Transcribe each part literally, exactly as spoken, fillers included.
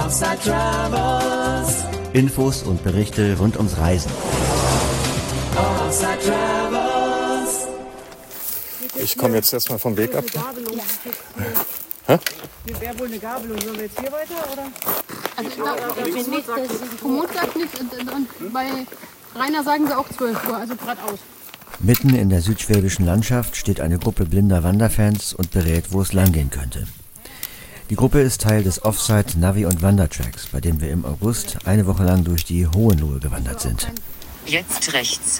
Offside Travels. Infos und Berichte rund ums Reisen. Offside Travels. Ich komme jetzt erstmal vom Weg ab. Ja. Hä? Hier wäre wohl eine Gabelung. Sollen wir jetzt hier weiter, oder? Also wenn nicht, das Komoot sagt nicht und, und bei Rainer sagen sie auch zwölf Uhr, also geradeaus. Mitten in der südschwäbischen Landschaft steht eine Gruppe blinder Wanderfans und berät, wo es langgehen könnte. Die Gruppe ist Teil des Offside Navi- und Wandertracks, bei dem wir im August eine Woche lang durch die Hohenlohe gewandert sind. Jetzt rechts.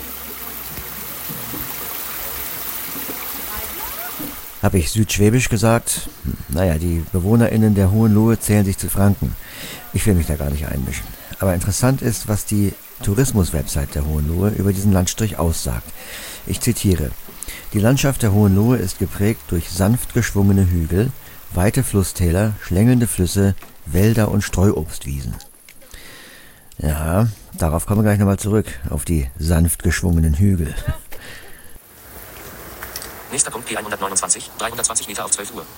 Habe ich südschwäbisch gesagt? Naja, die BewohnerInnen der Hohenlohe zählen sich zu Franken. Ich will mich da gar nicht einmischen. Aber interessant ist, was die Tourismus-Website der Hohenlohe über diesen Landstrich aussagt. Ich zitiere: Die Landschaft der Hohenlohe ist geprägt durch sanft geschwungene Hügel, weite Flusstäler, schlängelnde Flüsse, Wälder und Streuobstwiesen. Ja, darauf kommen wir gleich nochmal zurück, auf die sanft geschwungenen Hügel. Nächster Punkt P hundertneunundzwanzig, dreihundertzwanzig Meter auf zwölf Uhr.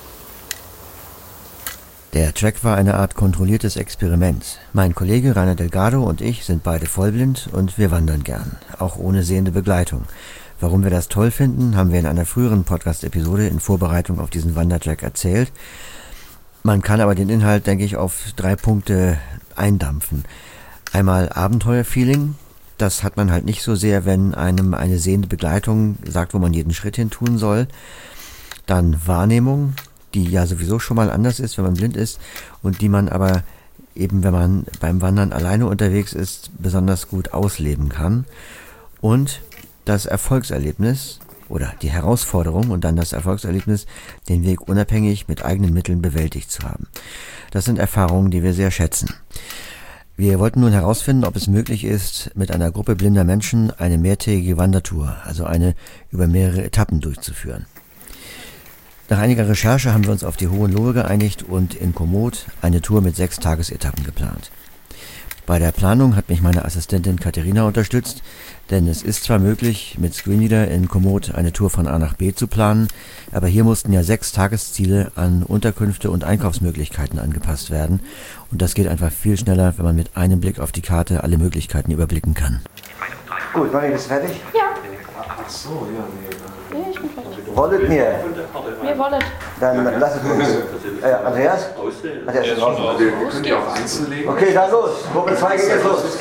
Der Track war eine Art kontrolliertes Experiment. Mein Kollege Rainer Delgado und ich sind beide vollblind und wir wandern gern, auch ohne sehende Begleitung. Warum wir das toll finden, haben wir in einer früheren Podcast-Episode in Vorbereitung auf diesen Wandertrack erzählt. Man kann aber den Inhalt, denke ich, auf drei Punkte eindampfen. Einmal Abenteuerfeeling. Das hat man halt nicht so sehr, wenn einem eine sehende Begleitung sagt, wo man jeden Schritt hin tun soll. Dann Wahrnehmung, die ja sowieso schon mal anders ist, wenn man blind ist und die man aber eben, wenn man beim Wandern alleine unterwegs ist, besonders gut ausleben kann. Und das Erfolgserlebnis oder die Herausforderung und dann das Erfolgserlebnis, den Weg unabhängig mit eigenen Mitteln bewältigt zu haben. Das sind Erfahrungen, die wir sehr schätzen. Wir wollten nun herausfinden, ob es möglich ist, mit einer Gruppe blinder Menschen eine mehrtägige Wandertour, also eine über mehrere Etappen durchzuführen. Nach einiger Recherche haben wir uns auf die Hohenlohe geeinigt und in Komoot eine Tour mit sechs Tagesetappen geplant. Bei der Planung hat mich meine Assistentin Katharina unterstützt, denn es ist zwar möglich, mit Screenreader in Komoot eine Tour von A nach B zu planen, aber hier mussten ja sechs Tagesziele an Unterkünfte und Einkaufsmöglichkeiten angepasst werden und das geht einfach viel schneller, wenn man mit einem Blick auf die Karte alle Möglichkeiten überblicken kann. Gut, Marie, bist du fertig? Ja. Ach so, ja, nee. Ja, ich bin fertig. Wollet mir. Mir wollet. Dann lass es uns. Äh, Andreas? Andreas ist draußen. Könnt ihr auf Einzel legen? Okay, dann los. Gruppe zwei geht jetzt los.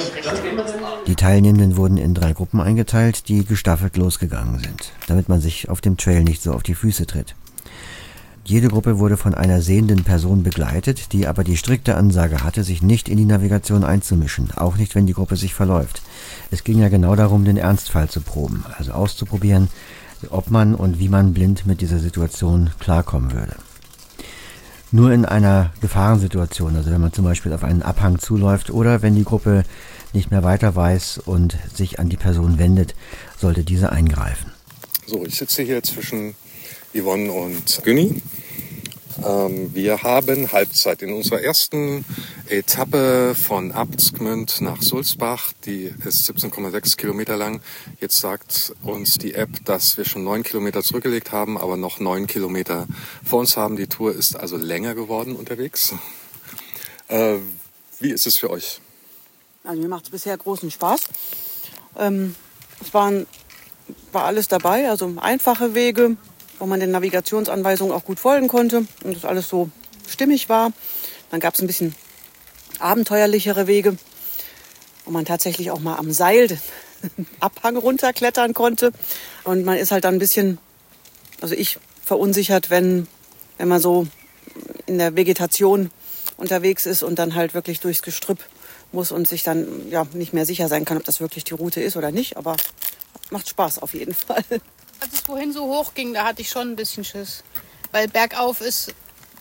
Die Teilnehmenden wurden in drei Gruppen eingeteilt, die gestaffelt losgegangen sind, damit man sich auf dem Trail nicht so auf die Füße tritt. Jede Gruppe wurde von einer sehenden Person begleitet, die aber die strikte Ansage hatte, sich nicht in die Navigation einzumischen, auch nicht, wenn die Gruppe sich verläuft. Es ging ja genau darum, den Ernstfall zu proben, also auszuprobieren, ob man und wie man blind mit dieser Situation klarkommen würde. Nur in einer Gefahrensituation, also wenn man zum Beispiel auf einen Abhang zuläuft oder wenn die Gruppe nicht mehr weiter weiß und sich an die Person wendet, sollte diese eingreifen. So, ich sitze hier zwischen Yvonne und Günni. Ähm, wir haben Halbzeit in unserer ersten Etappe von Abtsgmünd nach Sulzbach. Die ist siebzehn Komma sechs Kilometer lang. Jetzt sagt uns die App, dass wir schon neun Kilometer zurückgelegt haben, aber noch neun Kilometer vor uns haben. Die Tour ist also länger geworden unterwegs. Äh, wie ist es für euch? Also mir macht es bisher großen Spaß. Ähm, es waren, war alles dabei, also einfache Wege, wo man den Navigationsanweisungen auch gut folgen konnte und das alles so stimmig war. Dann gab es ein bisschen abenteuerlichere Wege, wo man tatsächlich auch mal am Seil den Abhang runterklettern konnte. Und man ist halt dann ein bisschen, also ich verunsichert, wenn, wenn man so in der Vegetation unterwegs ist und dann halt wirklich durchs Gestrüpp muss und sich dann ja nicht mehr sicher sein kann, ob das wirklich die Route ist oder nicht. Aber macht Spaß auf jeden Fall. Als es vorhin so hoch ging, da hatte ich schon ein bisschen Schiss. Weil bergauf ist,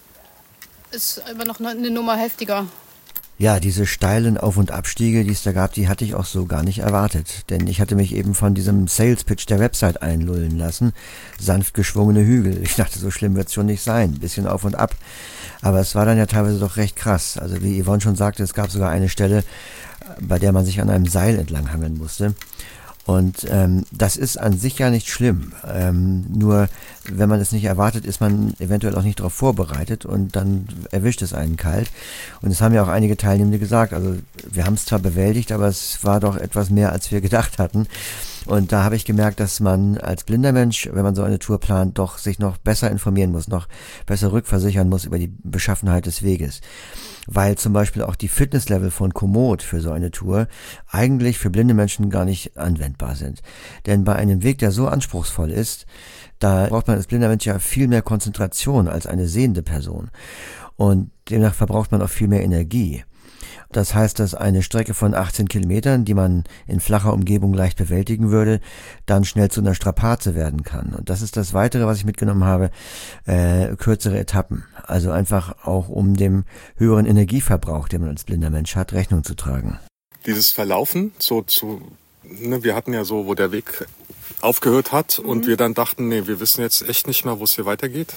ist immer noch eine Nummer heftiger. Ja, diese steilen Auf- und Abstiege, die es da gab, die hatte ich auch so gar nicht erwartet. Denn ich hatte mich eben von diesem Sales-Pitch der Website einlullen lassen. Sanft geschwungene Hügel. Ich dachte, so schlimm wird es schon nicht sein. Ein bisschen auf und ab. Aber es war dann ja teilweise doch recht krass. Also wie Yvonne schon sagte, es gab sogar eine Stelle, bei der man sich an einem Seil entlanghangeln musste. Und ähm, das ist an sich ja nicht schlimm. Ähm, nur wenn man es nicht erwartet, ist man eventuell auch nicht darauf vorbereitet und dann erwischt es einen kalt. Und es haben ja auch einige Teilnehmende gesagt, also wir haben es zwar bewältigt, aber es war doch etwas mehr, als wir gedacht hatten. Und da habe ich gemerkt, dass man als blinder Mensch, wenn man so eine Tour plant, doch sich noch besser informieren muss, noch besser rückversichern muss über die Beschaffenheit des Weges. Weil zum Beispiel auch die Fitnesslevel von Komoot für so eine Tour eigentlich für blinde Menschen gar nicht anwendbar sind. Denn bei einem Weg, der so anspruchsvoll ist, da braucht man als blinder Mensch ja viel mehr Konzentration als eine sehende Person. Und demnach verbraucht man auch viel mehr Energie. Das heißt, dass eine Strecke von achtzehn Kilometern, die man in flacher Umgebung leicht bewältigen würde, dann schnell zu einer Strapaze werden kann. Und das ist das Weitere, was ich mitgenommen habe, äh, kürzere Etappen. Also einfach auch, um dem höheren Energieverbrauch, den man als blinder Mensch hat, Rechnung zu tragen. Dieses Verlaufen, so zu, ne, wir hatten ja so, wo der Weg aufgehört hat mhm. und wir dann dachten, nee, wir wissen jetzt echt nicht mehr, wo es hier weitergeht.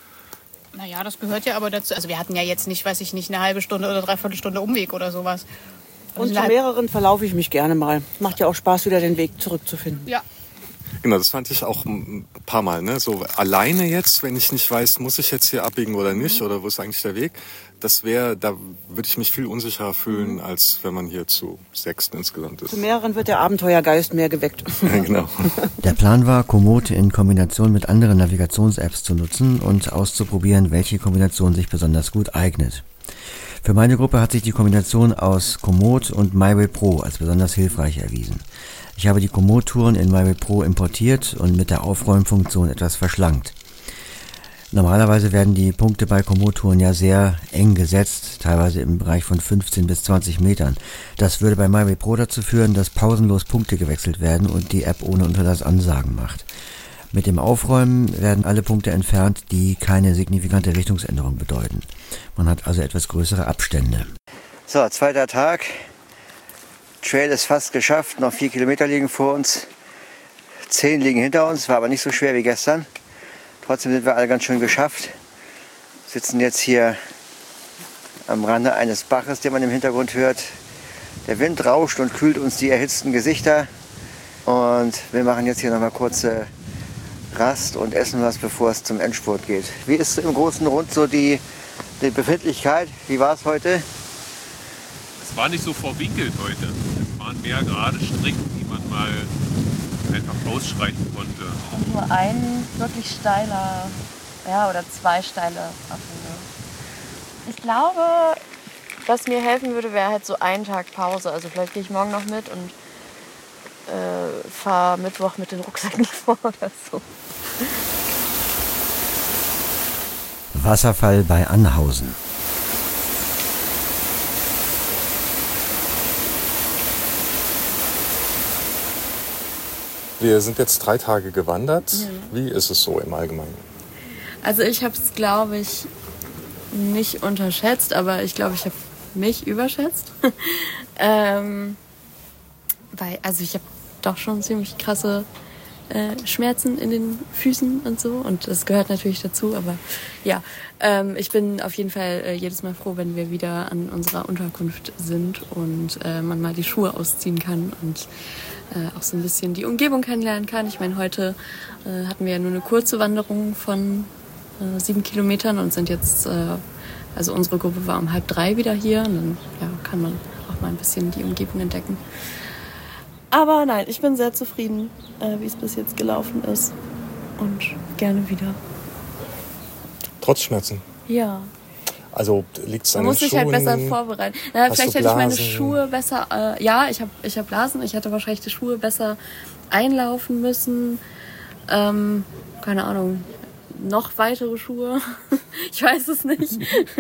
Naja, das gehört ja aber dazu. Also wir hatten ja jetzt nicht, weiß ich nicht, eine halbe Stunde oder dreiviertel Stunde Umweg oder sowas. Und zu mehreren verlaufe ich mich gerne mal. Macht ja auch Spaß, wieder den Weg zurückzufinden. Ja. Genau, das fand ich auch ein paar Mal. Ne? So alleine jetzt, wenn ich nicht weiß, muss ich jetzt hier abbiegen oder nicht, oder wo ist eigentlich der Weg, das wäre, da würde ich mich viel unsicherer fühlen, als wenn man hier zu sechsten insgesamt ist. Zu mehreren wird der Abenteuergeist mehr geweckt. Ja, genau. Der Plan war, Komoot in Kombination mit anderen Navigations-Apps zu nutzen und auszuprobieren, welche Kombination sich besonders gut eignet. Für meine Gruppe hat sich die Kombination aus Komoot und MyWay Pro als besonders hilfreich erwiesen. Ich habe die Komoot-Touren in MyWay Pro importiert und mit der Aufräumfunktion etwas verschlankt. Normalerweise werden die Punkte bei Komoot-Touren ja sehr eng gesetzt, teilweise im Bereich von fünfzehn bis zwanzig Metern. Das würde bei MyWay Pro dazu führen, dass pausenlos Punkte gewechselt werden und die App ohne Unterlass Ansagen macht. Mit dem Aufräumen werden alle Punkte entfernt, die keine signifikante Richtungsänderung bedeuten. Man hat also etwas größere Abstände. So, zweiter Tag. Trail ist fast geschafft, noch vier Kilometer liegen vor uns. Zehn liegen hinter uns, war aber nicht so schwer wie gestern. Trotzdem sind wir alle ganz schön geschafft. Sitzen jetzt hier am Rande eines Baches, den man im Hintergrund hört. Der Wind rauscht und kühlt uns die erhitzten Gesichter. Und wir machen jetzt hier nochmal kurze Rast und essen was, bevor es zum Endspurt geht. Wie ist im Großen und Rund so die, die Befindlichkeit? Wie war es heute? Es war nicht so verwinkelt heute. Es waren mehr gerade Strecken, die man mal einfach ausschreiten konnte. Und nur ein wirklich steiler, ja, oder zwei steile Abhänge. Ich glaube, was mir helfen würde, wäre halt so ein Tag Pause. Also vielleicht gehe ich morgen noch mit und äh, fahre Mittwoch mit den Rucksäcken vor oder so. Wasserfall bei Anhausen. Wir sind jetzt drei Tage gewandert. Ja. Wie ist es so im Allgemeinen? Also ich habe es, glaube ich, nicht unterschätzt, aber ich glaube, ich habe mich überschätzt. ähm, weil, also ich habe doch schon ziemlich krasse äh, Schmerzen in den Füßen und so, und das gehört natürlich dazu, aber ja, ähm, ich bin auf jeden Fall äh, jedes Mal froh, wenn wir wieder an unserer Unterkunft sind und äh, man mal die Schuhe ausziehen kann und äh, auch so ein bisschen die Umgebung kennenlernen kann. Ich meine, heute äh, hatten wir ja nur eine kurze Wanderung von äh, sieben Kilometern und sind jetzt, äh, also unsere Gruppe war um halb drei wieder hier, und dann ja, kann man auch mal ein bisschen die Umgebung entdecken. Aber nein, ich bin sehr zufrieden, äh, wie es bis jetzt gelaufen ist, und gerne wieder. Trotz Schmerzen? Ja. Also liegt es an Man den muss sich Schuhen? halt besser vorbereiten. Na, vielleicht hätte ich meine Blasen? Schuhe besser, äh, ja, ich habe ich hab Blasen, ich hätte wahrscheinlich die Schuhe besser einlaufen müssen. Ähm, keine Ahnung, noch weitere Schuhe, ich weiß es nicht.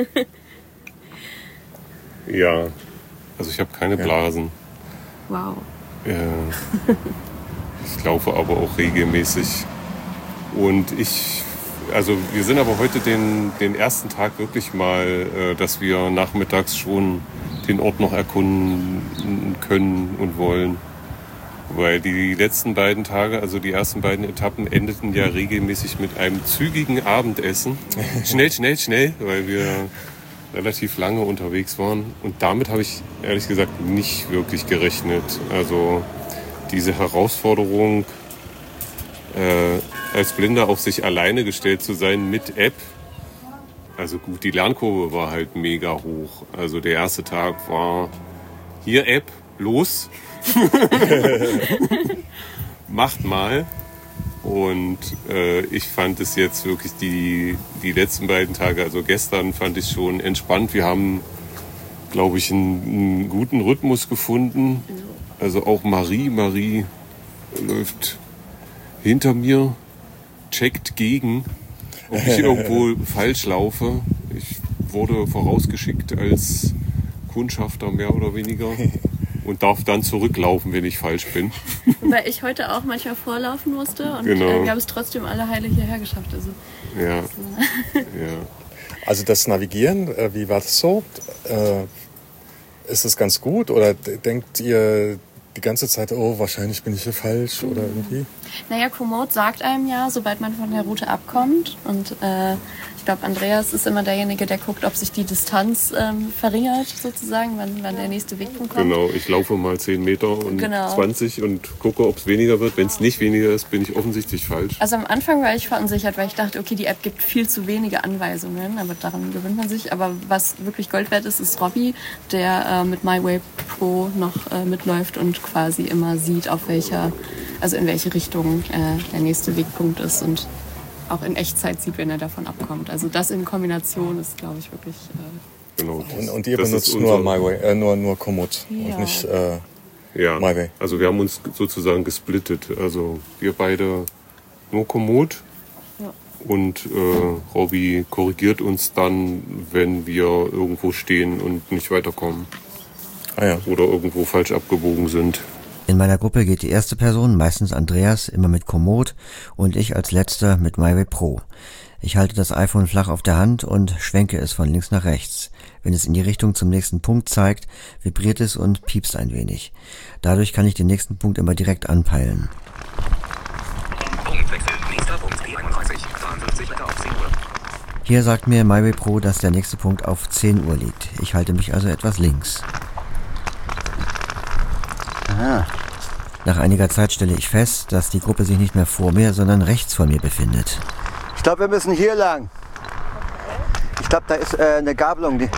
Ja, also ich habe keine Blasen. Wow. Äh, ich laufe aber auch regelmäßig. Und ich, also wir sind aber heute den, den ersten Tag wirklich mal, äh, dass wir nachmittags schon den Ort noch erkunden können und wollen. Weil die letzten beiden Tage, also die ersten beiden Etappen, endeten ja regelmäßig mit einem zügigen Abendessen. Schnell, schnell, schnell, weil wir relativ lange unterwegs waren. Und damit habe ich ehrlich gesagt nicht wirklich gerechnet. Also diese Herausforderung, äh, als Blinder auf sich alleine gestellt zu sein mit App. Also gut, die Lernkurve war halt mega hoch. Also der erste Tag war, hier App, los. Macht mal. Und äh, ich fand es jetzt wirklich die, die letzten beiden Tage, also gestern fand ich schon entspannt. Wir haben, glaube ich, einen, einen guten Rhythmus gefunden. Also auch Marie, Marie läuft hinter mir, checkt gegen, ob ich irgendwo falsch laufe. Ich wurde vorausgeschickt als Kundschafter mehr oder weniger. Und darf dann zurücklaufen, wenn ich falsch bin. Weil ich heute auch manchmal vorlaufen musste und genau. äh, wir haben es trotzdem alle heile hierher geschafft. Also, ja. Also, ja. Also das Navigieren, äh, wie war das so? Äh, ist es ganz gut oder d- denkt ihr die ganze Zeit, oh, wahrscheinlich bin ich hier falsch oder irgendwie? Naja, Komoot sagt einem ja, sobald man von der Route abkommt. Und äh, ich glaube, Andreas ist immer derjenige, der guckt, ob sich die Distanz ähm, verringert, sozusagen, wann, wann der nächste Wegpunkt kommt. Genau, ich laufe mal zehn Meter und genau. zwanzig und gucke, ob es weniger wird. Wenn es nicht weniger ist, bin ich offensichtlich falsch. Also am Anfang war ich verunsichert, weil ich dachte, okay, die App gibt viel zu wenige Anweisungen, aber daran gewöhnt man sich. Aber was wirklich Gold wert ist, ist Robby, der äh, mit MyWay Pro noch äh, mitläuft und quasi immer sieht, auf welcher, also in welche Richtung äh, der nächste Wegpunkt ist und auch in Echtzeit sieht, wenn er davon abkommt. Also das in Kombination ist, glaube ich, wirklich... Äh, genau. Und, und ihr benutzt nur MyWay, äh, nur, nur Komoot ja. und nicht äh, ja. MyWay. Also wir haben uns sozusagen gesplittet. Also wir beide nur Komoot ja. und äh, Robby korrigiert uns dann, wenn wir irgendwo stehen und nicht weiterkommen. Ah, ja. Oder irgendwo falsch abgebogen sind. In meiner Gruppe geht die erste Person, meistens Andreas, immer mit Komoot und ich als letzter mit MyWay Pro. Ich halte das iPhone flach auf der Hand und schwenke es von links nach rechts. Wenn es in die Richtung zum nächsten Punkt zeigt, vibriert es und piepst ein wenig. Dadurch kann ich den nächsten Punkt immer direkt anpeilen. Punktwechsel. Nächster Punkt P einunddreißig. zweiundfünfzig Meter auf zehn Uhr. Hier sagt mir MyWay Pro, dass der nächste Punkt auf zehn Uhr liegt. Ich halte mich also etwas links. Aha. Nach einiger Zeit stelle ich fest, dass die Gruppe sich nicht mehr vor mir, sondern rechts von mir befindet. Ich glaube, wir müssen hier lang. Ich glaube, da ist äh, eine Gabelung. Die Also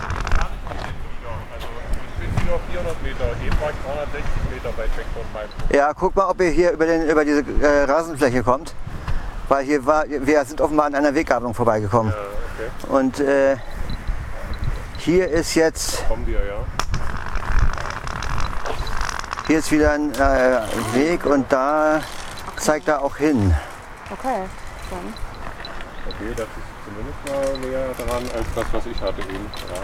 ich bin hier auf vierhundert Meter, eben war ich dreihundertsechzig Meter bei Checkpoint meinem Punkt. ja, guck mal, ob ihr hier über, den, über diese äh, Rasenfläche kommt. Weil hier war, wir sind offenbar an einer Weggabelung vorbeigekommen. Ja, okay. Und äh, hier ist jetzt... Kommen wir, ja. Hier ist wieder ein äh, Weg und da zeigt er auch hin. okay, dann. Okay, das ist zumindest mal näher dran als das, was ich hatte eben.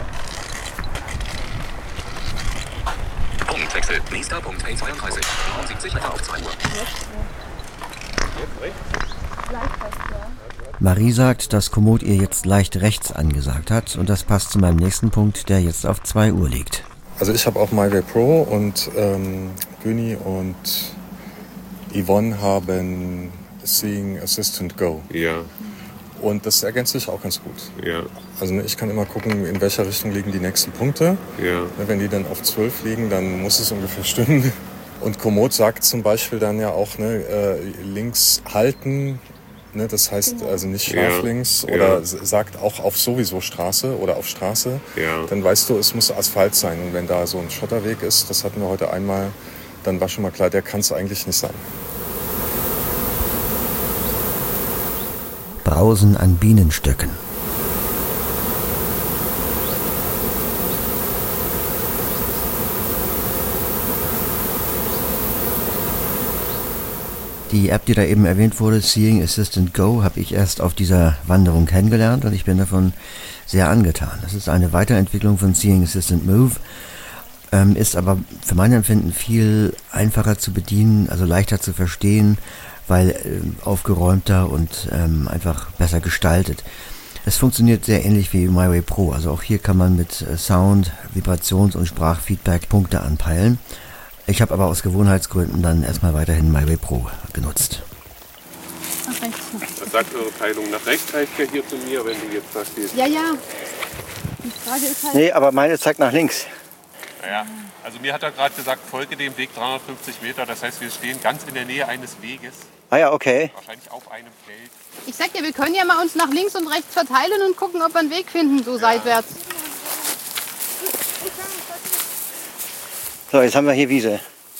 Ja. Punktwechsel. Nächster Punkt P zweiunddreißig. neunundsiebzig Meter auf zwei Uhr. Jetzt rechts? Marie sagt, dass Komoot ihr jetzt leicht rechts angesagt hat und das passt zu meinem nächsten Punkt, der jetzt auf zwei Uhr liegt. Also ich habe auch MyWay Pro und ähm, Güni und Yvonne haben Seeing Assistant Go. Ja. Und das ergänzt sich auch ganz gut. Ja. Also ich kann immer gucken, in welcher Richtung liegen die nächsten Punkte. Ja. Wenn die dann auf zwölf liegen, dann muss es ungefähr stimmen. Und Komoot sagt zum Beispiel dann ja auch, ne, äh, links halten, ne, das heißt also nicht scharf Ja. links oder Ja. sagt auch auf sowieso Straße oder auf Straße. Ja. Dann weißt du, es muss Asphalt sein. Und wenn da so ein Schotterweg ist, das hatten wir heute einmal, dann war schon mal klar, der kann es eigentlich nicht sein. Brausen an Bienenstöcken. Die App, die da eben erwähnt wurde, Seeing Assistant Go, habe ich erst auf dieser Wanderung kennengelernt und ich bin davon sehr angetan. Das ist eine Weiterentwicklung von Seeing Assistant Move, ähm, ist aber für mein Empfinden viel einfacher zu bedienen, also leichter zu verstehen, weil äh, aufgeräumter und ähm, einfach besser gestaltet. Es funktioniert sehr ähnlich wie MyWay Pro, also auch hier kann man mit äh, Sound, Vibrations- und Sprachfeedback Punkte anpeilen. Ich habe aber aus Gewohnheitsgründen dann erstmal weiterhin MyWay Pro genutzt. Ach, rechts. Was sagt eure Peilung nach rechts? Heißt ja hier zu mir, wenn die jetzt da steht. Ja, ja. Die Frage ist halt... Nee, aber meine zeigt nach links. Ja, also mir hat er gerade gesagt, folge dem Weg dreihundertfünfzig Meter. Das heißt, wir stehen ganz in der Nähe eines Weges. Ah ja, okay. Wahrscheinlich auf einem Feld. Ich sag dir, wir können ja mal uns nach links und rechts verteilen und gucken, ob wir einen Weg finden, so ja. seitwärts. So, jetzt haben wir hier Wiese.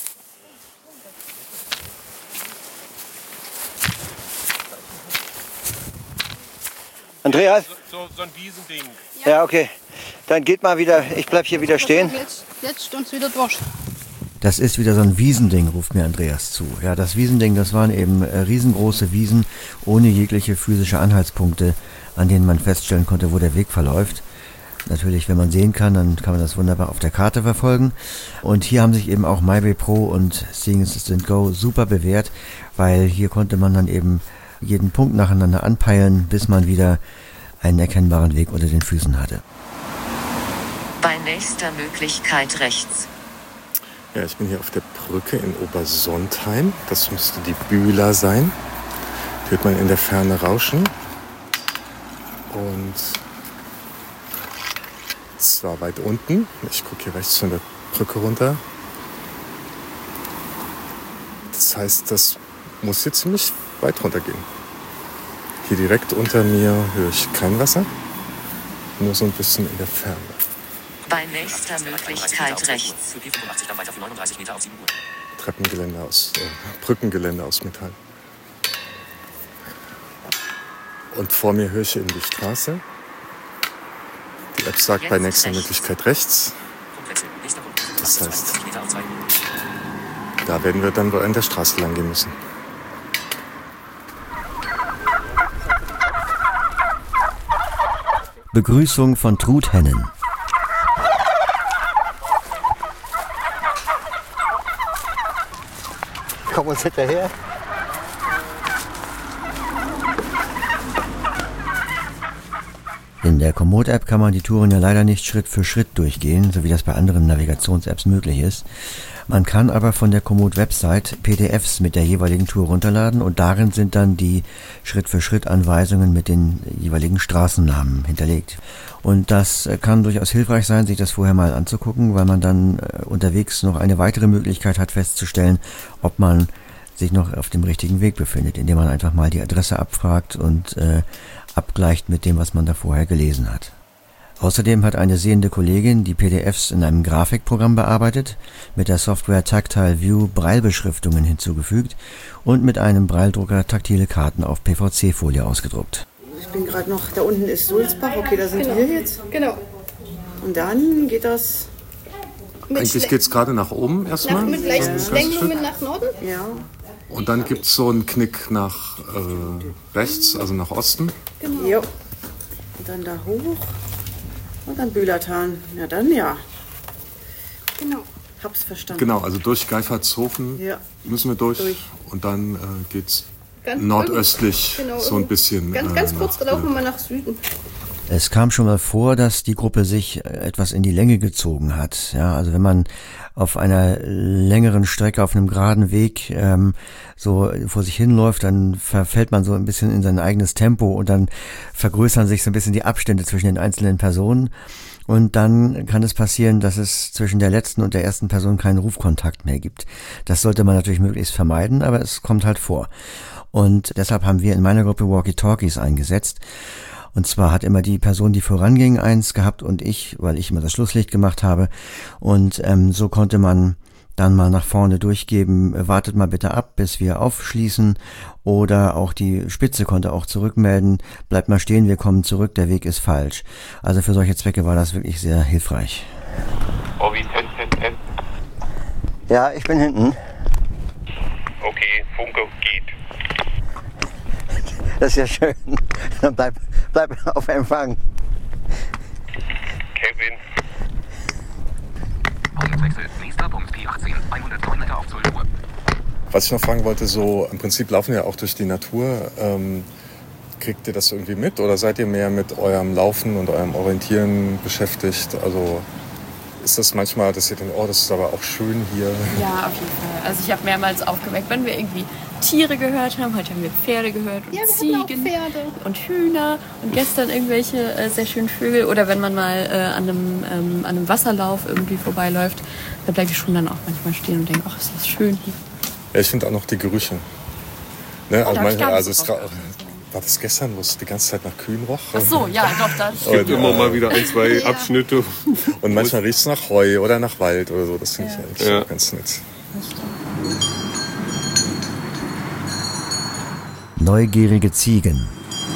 Andreas? So, so, so ein Wiesending. Ja. ja, okay. Dann geht mal wieder, ich bleib hier wieder stehen. Jetzt, jetzt uns wieder durch. Das ist wieder so ein Wiesending, ruft mir Andreas zu. Ja, das Wiesending, das waren eben äh, riesengroße Wiesen ohne jegliche physische Anhaltspunkte, an denen man feststellen konnte, wo der Weg verläuft. Natürlich, wenn man sehen kann, dann kann man das wunderbar auf der Karte verfolgen. Und hier haben sich eben auch MyWay Pro und Seeing Assistant Go super bewährt, weil hier konnte man dann eben jeden Punkt nacheinander anpeilen, bis man wieder einen erkennbaren Weg unter den Füßen hatte. Bei nächster Möglichkeit rechts. Ja, ich bin hier auf der Brücke in Obersontheim. Das müsste die Bühler sein. Hört man in der Ferne rauschen. Und zwar weit unten. Ich gucke hier rechts von der Brücke runter. Das heißt, das muss hier ziemlich weit runter gehen. Hier direkt unter mir höre ich kein Wasser. Nur so ein bisschen in der Ferne. Bei nächster Möglichkeit rechts. Treppengeländer aus, äh, Brückengeländer aus Metall. Und vor mir höre ich eben die Straße. Die App sagt bei nächster Möglichkeit rechts. Das heißt, da werden wir dann wohl an der Straße lang gehen müssen. Begrüßung von Truthennen. Komm uns hinterher. In der Komoot-App kann man die Touren ja leider nicht Schritt für Schritt durchgehen, so wie das bei anderen Navigations-Apps möglich ist. Man kann aber von der Komoot-Website P D Fs mit der jeweiligen Tour runterladen und darin sind dann die Schritt-für-Schritt-Anweisungen mit den jeweiligen Straßennamen hinterlegt. Und das kann durchaus hilfreich sein, sich das vorher mal anzugucken, weil man dann unterwegs noch eine weitere Möglichkeit hat festzustellen, ob man sich noch auf dem richtigen Weg befindet, indem man einfach mal die Adresse abfragt und äh, abgleicht mit dem, was man da vorher gelesen hat. Außerdem hat eine sehende Kollegin die P D Fs in einem Grafikprogramm bearbeitet, mit der Software Tactile View Braillebeschriftungen hinzugefügt und mit einem Brailledrucker taktile Karten auf P V C-Folie ausgedruckt. Ich bin gerade noch, da unten ist Sulzbach, okay, da sind genau. wir jetzt. Genau. Und dann geht das... Eigentlich geht es gerade nach oben erstmal. Nach, mit leichten Schwenkungen nach Norden. Ja. Und dann gibt es so einen Knick nach äh, rechts, also nach Osten. Genau. Jo. Und dann da hoch. Und dann Bühlertal. Ja, dann ja. Genau. Hab's verstanden. Genau, also durch Geifertshofen ja. müssen wir durch. durch. Und dann äh, geht's ganz nordöstlich genau, so ein bisschen. Ganz, äh, ganz kurz nach, laufen wir mal nach Süden. Es kam schon mal vor, dass die Gruppe sich etwas in die Länge gezogen hat. Ja, also wenn man auf einer längeren Strecke, auf einem geraden Weg ähm, so vor sich hinläuft, dann verfällt man so ein bisschen in sein eigenes Tempo und dann vergrößern sich so ein bisschen die Abstände zwischen den einzelnen Personen. Und dann kann es passieren, dass es zwischen der letzten und der ersten Person keinen Rufkontakt mehr gibt. Das sollte man natürlich möglichst vermeiden, aber es kommt halt vor. Und deshalb haben wir in meiner Gruppe Walkie-Talkies eingesetzt. Und zwar hat immer die Person, die voranging, eins gehabt und ich, weil ich immer das Schlusslicht gemacht habe. Und ähm, so konnte man dann mal nach vorne durchgeben, wartet mal bitte ab, bis wir aufschließen. Oder auch die Spitze konnte auch zurückmelden, bleibt mal stehen, wir kommen zurück, der Weg ist falsch. Also für solche Zwecke war das wirklich sehr hilfreich. Obi, Test, Test, Test. Ja, ich bin hinten. Okay, Funke geht. Das ist ja schön. Dann bleib, bleib auf Empfang. Kevin. Auswechsel. Nächster Punkt P achtzehn. hundertneun Meter auf zwölf Uhr. Was ich noch fragen wollte, so im Prinzip laufen wir ja auch durch die Natur. Ähm, kriegt ihr das irgendwie mit oder seid ihr mehr mit eurem Laufen und eurem Orientieren beschäftigt? Also ist das manchmal, dass ihr denkt, oh, das ist aber auch schön hier? Ja, auf jeden Fall. Also ich habe mehrmals aufgeweckt, wenn wir irgendwie Tiere gehört haben. Heute haben wir Pferde gehört und Ja, wir Ziegen hatten auch Pferde. und Hühner und gestern irgendwelche äh, sehr schönen Vögel. Oder wenn man mal äh, an, einem, ähm, an einem Wasserlauf irgendwie vorbeiläuft, da bleibe ich schon dann auch manchmal stehen und denke, ach, ist das schön hier. Ja, ich finde auch noch die Gerüche. Ne? Also, da hab ich manchmal, gar nicht also so es drauf ra- war das gestern, wo es die ganze Zeit nach Kühen roch? Ach so, ja, doch, da. Es gibt immer mal wieder ein, zwei Ja. Abschnitte. Und manchmal riecht es nach Heu oder nach Wald oder so. Das finde ich eigentlich Ja. auch ganz nett. Neugierige Ziegen.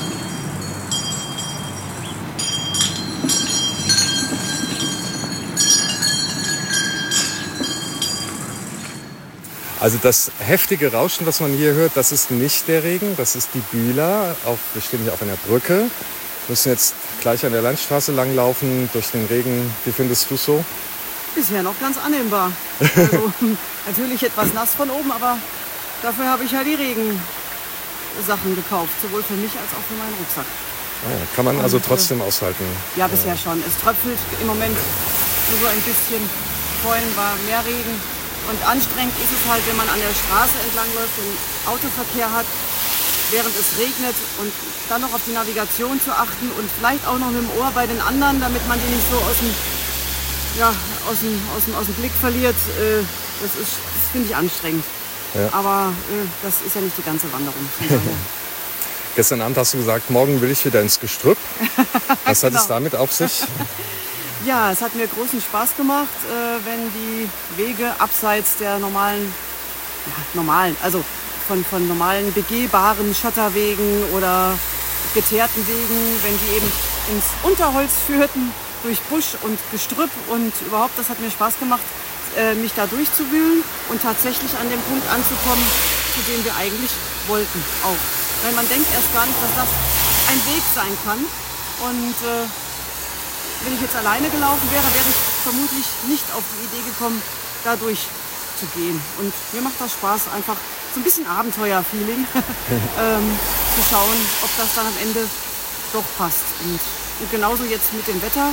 Also das heftige Rauschen, was man hier hört, das ist nicht der Regen, das ist die Bühler. Auf, wir stehen hier auf einer Brücke, müssen jetzt gleich an der Landstraße langlaufen durch den Regen. Wie findest du es so? Bisher noch ganz annehmbar. Also, natürlich etwas nass von oben, aber dafür habe ich ja die Regensachen gekauft. Sowohl für mich als auch für meinen Rucksack. Ah, kann man also Und, äh, trotzdem aushalten? Ja, bisher schon. Es tröpfelt im Moment nur so ein bisschen. Vorhin war mehr Regen. Und anstrengend ist es halt, wenn man an der Straße entlangläuft und Autoverkehr hat, während es regnet und dann noch auf die Navigation zu achten und vielleicht auch noch mit dem Ohr bei den anderen, damit man die nicht so aus dem, ja, aus dem, aus dem, aus dem Blick verliert. Äh, das ist, das finde ich anstrengend. Ja. Aber äh, das ist ja nicht die ganze Wanderung. Von daher. Gestern Abend hast du gesagt, morgen will ich wieder ins Gestrüpp. Was hat Genau. es damit auf sich? Ja, es hat mir großen Spaß gemacht, äh, wenn die Wege abseits der normalen, ja, normalen, also von, von normalen begehbaren Schotterwegen oder geteerten Wegen, wenn die eben ins Unterholz führten, durch Busch und Gestrüpp und überhaupt, das hat mir Spaß gemacht, äh, mich da durchzuwühlen und tatsächlich an dem Punkt anzukommen, zu dem wir eigentlich wollten auch. Weil man denkt erst gar nicht, dass das ein Weg sein kann und äh, wenn ich jetzt alleine gelaufen wäre, wäre ich vermutlich nicht auf die Idee gekommen, da durchzugehen. Und mir macht das Spaß, einfach so ein bisschen Abenteuer-Feeling ähm, zu schauen, ob das dann am Ende doch passt. Und, und genauso jetzt mit dem Wetter.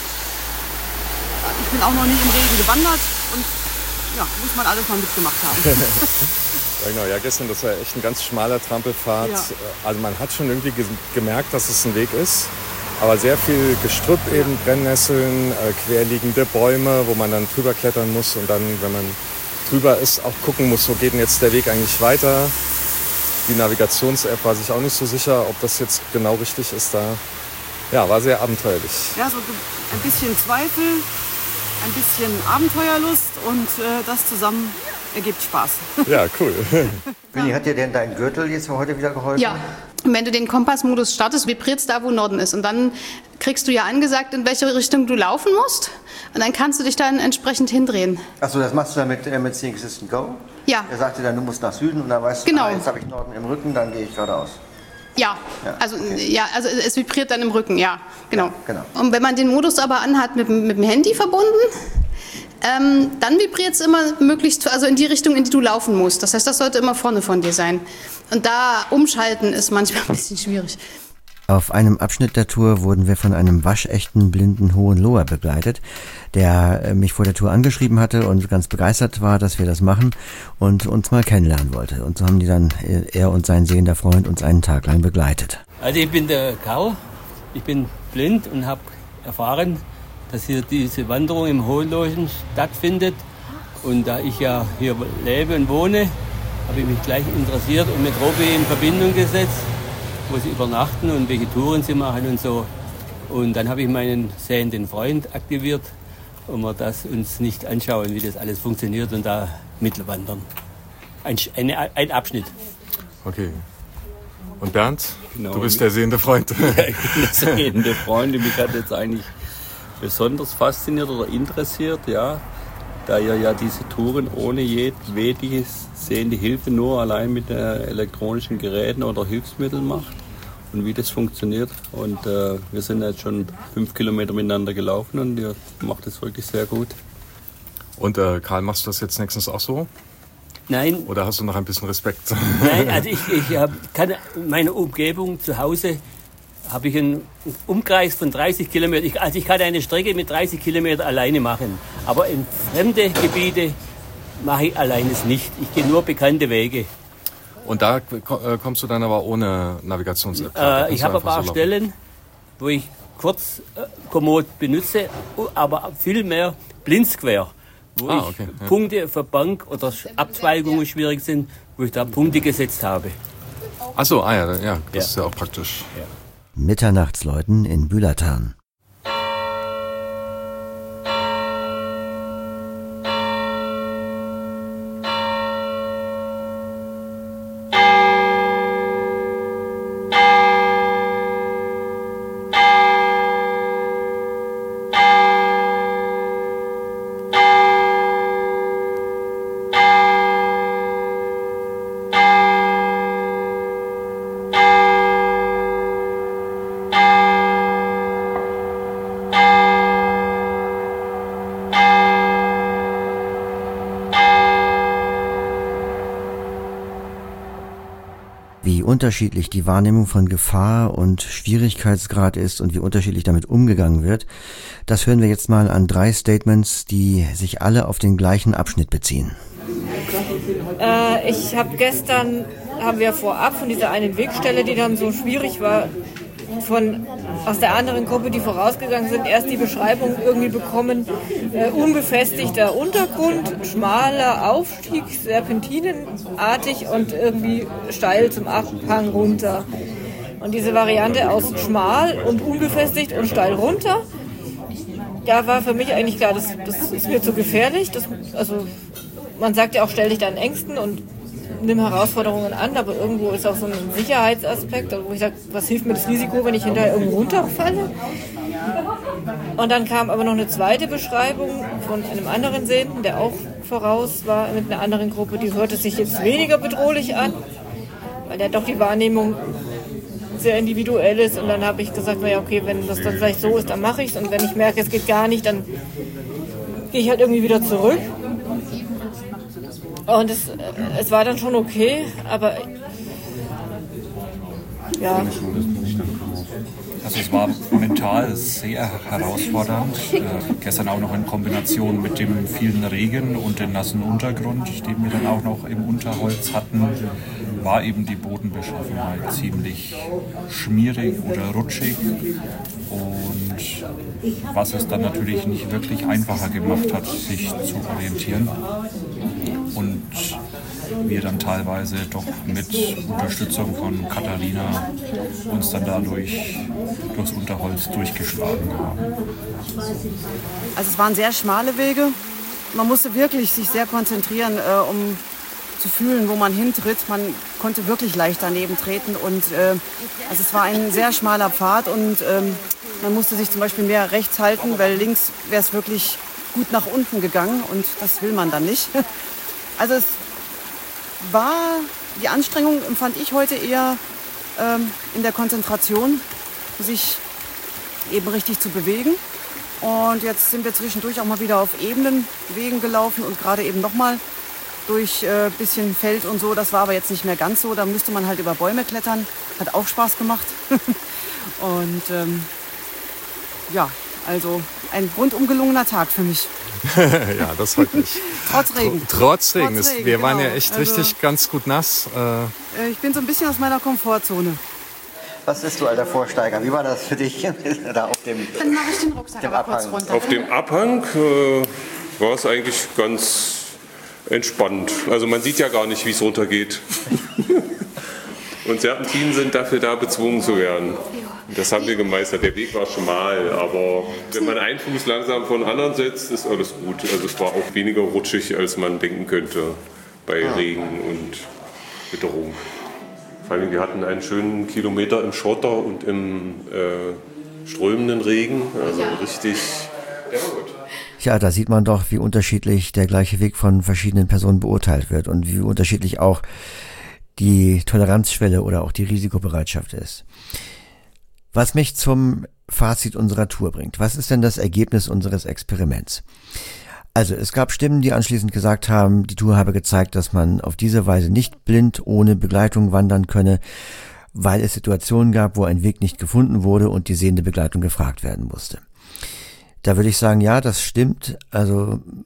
Ich bin auch noch nie im Regen gewandert und ja, muss man alles mal mitgemacht haben. Ja, genau, ja, gestern, das war echt ein ganz schmaler Trampelpfad. Ja. Also man hat schon irgendwie ge- gemerkt, dass es ein Weg ist. Aber sehr viel Gestrüpp eben, Brennnesseln, äh, querliegende Bäume, wo man dann drüber klettern muss und dann, wenn man drüber ist, auch gucken muss, wo geht denn jetzt der Weg eigentlich weiter. Die Navigations-App war sich auch nicht so sicher, ob das jetzt genau richtig ist da. Ja, war sehr abenteuerlich. Ja, so ein bisschen Zweifel, ein bisschen Abenteuerlust und äh, das zusammen ergibt Spaß. Ja, cool. Günni, hat dir denn dein Gürtel jetzt für heute wieder geholfen? Ja, und wenn du den Kompassmodus startest, vibriert es da, wo Norden ist. Und dann kriegst du ja angesagt, in welche Richtung du laufen musst. Und dann kannst du dich dann entsprechend hindrehen. Achso, das machst du dann mit, äh, mit Seeing Assistant Go? Ja. Er sagte dann, du musst nach Süden und dann weißt du, Genau. ah, jetzt habe ich Norden im Rücken, dann gehe ich geradeaus. Ja, Ja, also, ja, also es vibriert dann im Rücken, ja, genau. Ja, genau. Und wenn man den Modus aber anhat, mit, dem- mit dem Handy verbunden, ähm, dann vibriert es immer möglichst, also in die Richtung, in die du laufen musst. Das heißt, das sollte immer vorne von dir sein. Und da umschalten ist manchmal ein bisschen schwierig. Auf einem Abschnitt der Tour wurden wir von einem waschechten blinden Hohenloher begleitet, der äh, mich vor der Tour angeschrieben hatte und ganz begeistert war, dass wir das machen und uns mal kennenlernen wollte. Und so haben die dann, äh, er und sein sehender Freund, uns einen Tag lang begleitet. Also ich bin der Karl, ich bin blind und habe erfahren, dass hier diese Wanderung im Hohenlohen stattfindet. Und da ich ja hier lebe und wohne, habe ich mich gleich interessiert und mit Robi in Verbindung gesetzt, wo sie übernachten und welche Touren sie machen und so. Und dann habe ich meinen sehenden Freund aktiviert, um wir das uns nicht anschauen, wie das alles funktioniert und da mitwandern. Ein, eine, ein Abschnitt. Okay. Und Bernd, Genau. du bist der sehende Freund. Ja, ich bin der sehende Freund. Mich hat jetzt eigentlich besonders fasziniert oder interessiert, ja, da ihr ja diese Touren ohne jedwede sehende Hilfe nur allein mit äh, elektronischen Geräten oder Hilfsmitteln macht und wie das funktioniert. Und äh, wir sind jetzt schon fünf Kilometer miteinander gelaufen und ihr macht es wirklich sehr gut. Und äh, Karl, machst du das jetzt nächstens auch so? Nein. Oder hast du noch ein bisschen Respekt? Nein, also ich, ich hab, kann meine Umgebung zu Hause habe ich einen Umkreis von dreißig Kilometern. Ich, also ich kann eine Strecke mit dreißig Kilometern alleine machen. Aber in fremde Gebiete mache ich alleine es nicht. Ich gehe nur bekannte Wege. Und da kommst du dann aber ohne Navigations-App? Äh, ich habe ein paar Stellen, wo ich kurz äh, Komoot benutze, aber viel mehr blindsquare, wo ah, ich okay, ja. Punkte für Bank oder Abzweigungen schwierig sind, wo ich da Punkte gesetzt habe. Ach so, ah ja, ja, das ja. ist ja auch praktisch. Ja. Mitternachtsläuten in Bülatan. Wie unterschiedlich die Wahrnehmung von Gefahr und Schwierigkeitsgrad ist und wie unterschiedlich damit umgegangen wird, das hören wir jetzt mal an drei Statements, die sich alle auf den gleichen Abschnitt beziehen. Äh, ich habe gestern, haben wir vorab von dieser einen Wegstelle, die dann so schwierig war, von aus der anderen Gruppe, die vorausgegangen sind, erst die Beschreibung irgendwie bekommen, äh, unbefestigter Untergrund, schmaler Aufstieg, serpentinenartig und irgendwie steil zum Abhang runter. Und diese Variante aus schmal und unbefestigt und steil runter, da war für mich eigentlich klar, das, das ist mir zu gefährlich. Das, also man sagt ja auch, stell dich deinen Ängsten und nimm Herausforderungen an, aber irgendwo ist auch so ein Sicherheitsaspekt, wo ich sage, was hilft mir das Risiko, wenn ich hinterher irgendwo runterfalle? Und dann kam aber noch eine zweite Beschreibung von einem anderen Sehenden, der auch voraus war mit einer anderen Gruppe, die hörte sich jetzt weniger bedrohlich an, weil ja doch die Wahrnehmung sehr individuell ist. Und dann habe ich gesagt, naja, okay, wenn das dann vielleicht so ist, dann mache ich es. Und wenn ich merke, es geht gar nicht, dann gehe ich halt irgendwie wieder zurück. Und es, es war dann schon okay, aber ja. Also es war mental sehr herausfordernd. Äh, gestern auch noch in Kombination mit dem vielen Regen und dem nassen Untergrund, den wir dann auch noch im Unterholz hatten, war eben die Bodenbeschaffenheit ziemlich schmierig oder rutschig. Und was es dann natürlich nicht wirklich einfacher gemacht hat, sich zu orientieren. Und wir dann teilweise doch mit Unterstützung von Katharina uns dann dadurch durchs Unterholz durchgeschlagen haben. Also es waren sehr schmale Wege. Man musste wirklich sich sehr konzentrieren, äh, um zu fühlen, wo man hintritt. Man konnte wirklich leicht daneben treten. Und, äh, also es war ein sehr schmaler Pfad und ähm, man musste sich zum Beispiel mehr rechts halten, weil links wäre es wirklich gut nach unten gegangen und das will man dann nicht. Also es war, die Anstrengung empfand ich heute eher ähm, in der Konzentration, sich eben richtig zu bewegen. Und jetzt sind wir zwischendurch auch mal wieder auf ebenen Wegen gelaufen und gerade eben nochmal durch ein äh, bisschen Feld und so. Das war aber jetzt nicht mehr ganz so. Da müsste man halt über Bäume klettern. Hat auch Spaß gemacht. Und ähm, ja, also ein rundum gelungener Tag für mich. Ja, das freut mich. Trotz Regen. Trotz Regen. Trotz Regen wir genau. waren ja echt also, richtig ganz gut nass. Äh, ich bin so ein bisschen aus meiner Komfortzone. Was bist du, alter Vorsteiger? Wie war das für dich da auf dem Dann mache ich den Rucksack aber kurz runter. Auf dem Abhang äh, war es eigentlich ganz entspannt. Also man sieht ja gar nicht, wie es runtergeht. Und Serpentinen sind dafür da, bezwungen zu werden. Das haben wir gemeistert. Der Weg war schmal, aber wenn man einen Fuß langsam vor den anderen setzt, ist alles gut. Also es war auch weniger rutschig, als man denken könnte bei ah. Regen und Witterung. Vor allem, wir hatten einen schönen Kilometer im Schotter und im äh, strömenden Regen. Also richtig. Der war gut. Ja, da sieht man doch, wie unterschiedlich der gleiche Weg von verschiedenen Personen beurteilt wird und wie unterschiedlich auch die Toleranzschwelle oder auch die Risikobereitschaft ist. Was mich zum Fazit unserer Tour bringt. Was ist denn das Ergebnis unseres Experiments? Also, es gab Stimmen, die anschließend gesagt haben, die Tour habe gezeigt, dass man auf diese Weise nicht blind ohne Begleitung wandern könne, weil es Situationen gab, wo ein Weg nicht gefunden wurde und die sehende Begleitung gefragt werden musste. Da würde ich sagen, ja, das stimmt. Also,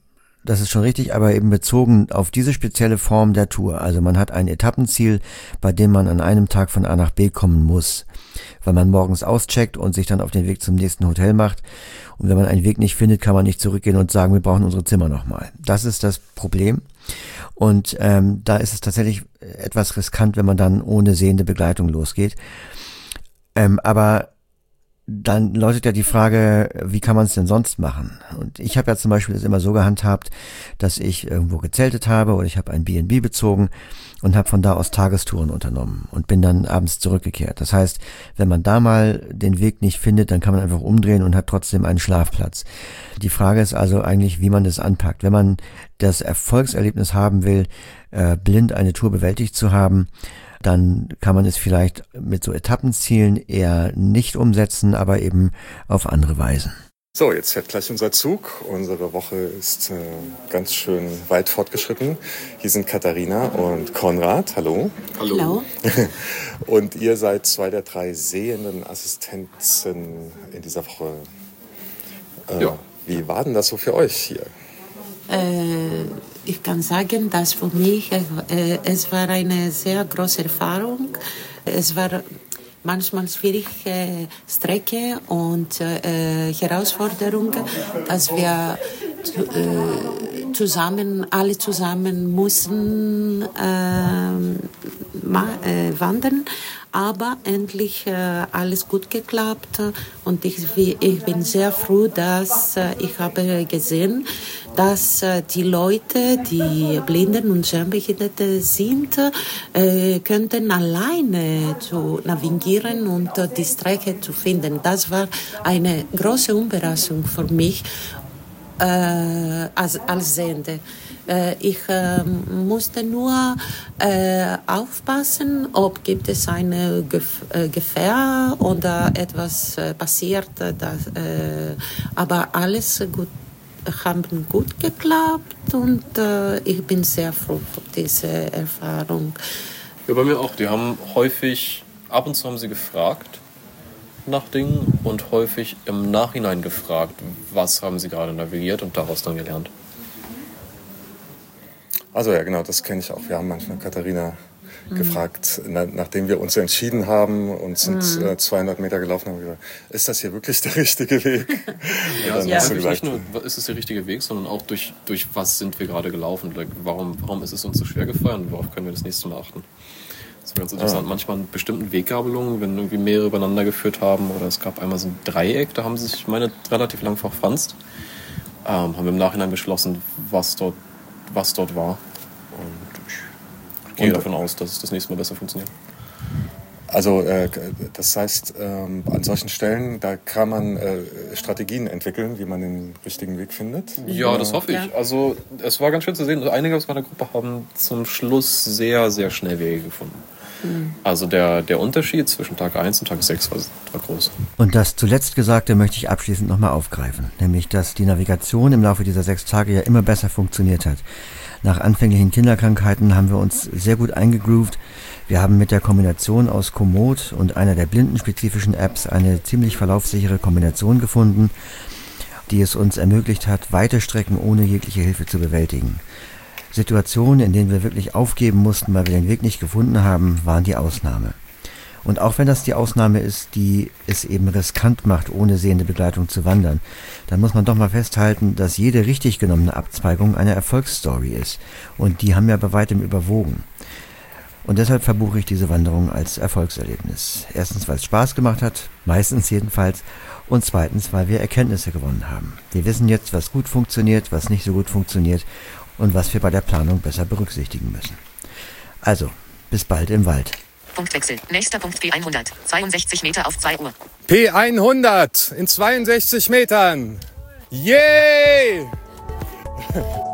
das ist schon richtig, aber eben bezogen auf diese spezielle Form der Tour. Also man hat ein Etappenziel, bei dem man an einem Tag von A nach B kommen muss, weil man morgens auscheckt und sich dann auf den Weg zum nächsten Hotel macht. Und wenn man einen Weg nicht findet, kann man nicht zurückgehen und sagen, wir brauchen unsere Zimmer nochmal. Das ist das Problem. Und ähm, da ist es tatsächlich etwas riskant, wenn man dann ohne sehende Begleitung losgeht. Ähm, aber dann läutet ja die Frage, wie kann man es denn sonst machen? Und ich habe ja zum Beispiel das immer so gehandhabt, dass ich irgendwo gezeltet habe oder ich habe ein B and B bezogen und habe von da aus Tagestouren unternommen und bin dann abends zurückgekehrt. Das heißt, wenn man da mal den Weg nicht findet, dann kann man einfach umdrehen und hat trotzdem einen Schlafplatz. Die Frage ist also eigentlich, wie man das anpackt. Wenn man das Erfolgserlebnis haben will, äh, blind eine Tour bewältigt zu haben, dann kann man es vielleicht mit so Etappenzielen eher nicht umsetzen, aber eben auf andere Weisen. So, jetzt fährt gleich unser Zug. Unsere Woche ist äh, ganz schön weit fortgeschritten. Hier sind Katharina und Konrad. Hallo. Hallo. Und ihr seid zwei der drei sehenden Assistenzen in dieser Woche. Äh, ja. Wie war denn das so für euch hier? Äh, ich kann sagen, dass für mich äh, es war eine sehr große Erfahrung. Es war manchmal schwierige äh, Strecke und äh, Herausforderungen, dass wir äh, zusammen, alle zusammen mussten äh, ma, äh, wandern. Aber endlich äh, alles gut geklappt und ich, ich bin sehr froh, dass äh, ich habe gesehen, dass äh, die Leute, die Blinden und Scheinbehinderte sind, äh, könnten alleine zu navigieren und äh, die Strecke zu finden. Das war eine große Überraschung für mich äh, als, als Sehende. Ich äh, musste nur äh, aufpassen, ob gibt es eine Gef- äh, Gefahr oder etwas äh, passiert. Das, äh, aber alles gut, haben gut geklappt und äh, ich bin sehr froh für diese Erfahrung. Ja, bei mir auch. Die haben häufig, ab und zu haben sie gefragt nach Dingen und häufig im Nachhinein gefragt, was haben sie gerade navigiert und daraus dann gelernt. Also ja, genau, das kenne ich auch. Wir haben manchmal Katharina mhm. gefragt, na, nachdem wir uns entschieden haben und sind mhm. äh, zweihundert Meter gelaufen, haben wir gesagt, ist das hier wirklich der richtige Weg? Ja, also ja. Gesagt, nicht nur, ist es der richtige Weg, sondern auch durch, durch was sind wir gerade gelaufen? Warum, warum ist es uns so schwer gefallen und worauf können wir das nächste Mal achten? Das war ganz interessant. Ah. Manchmal an bestimmten Weggabelungen, wenn irgendwie mehrere übereinander geführt haben oder es gab einmal so ein Dreieck, da haben sie sich, meine, relativ lang verfranst. Ähm, haben wir im Nachhinein beschlossen, was dort was dort war. Und ich gehe und davon aus, dass es das nächste Mal besser funktioniert. Also äh, das heißt, ähm, an solchen Stellen, da kann man äh, Strategien entwickeln, wie man den richtigen Weg findet? Ja, das hoffe ich. Ja. Also es war ganz schön zu sehen. Einige aus meiner Gruppe haben zum Schluss sehr, sehr schnell Wege gefunden. Mhm. Also der, der Unterschied zwischen Tag eins und Tag sechs war, war groß. Und das zuletzt Gesagte möchte ich abschließend nochmal aufgreifen. Nämlich, dass die Navigation im Laufe dieser sechs Tage ja immer besser funktioniert hat. Nach anfänglichen Kinderkrankheiten haben wir uns sehr gut eingegroovt. Wir haben mit der Kombination aus Komoot und einer der blindenspezifischen Apps eine ziemlich verlaufssichere Kombination gefunden, die es uns ermöglicht hat, weite Strecken ohne jegliche Hilfe zu bewältigen. Situationen, in denen wir wirklich aufgeben mussten, weil wir den Weg nicht gefunden haben, waren die Ausnahme. Und auch wenn das die Ausnahme ist, die es eben riskant macht, ohne sehende Begleitung zu wandern, dann muss man doch mal festhalten, dass jede richtig genommene Abzweigung eine Erfolgsstory ist. Und die haben ja bei weitem überwogen. Und deshalb verbuche ich diese Wanderung als Erfolgserlebnis. Erstens, weil es Spaß gemacht hat, meistens jedenfalls. Und zweitens, weil wir Erkenntnisse gewonnen haben. Wir wissen jetzt, was gut funktioniert, was nicht so gut funktioniert und was wir bei der Planung besser berücksichtigen müssen. Also, bis bald im Wald. Punktwechsel. Nächster Punkt P hundert. zweiundsechzig Meter auf zwei Uhr. P hundert in zweiundsechzig Metern. Yay!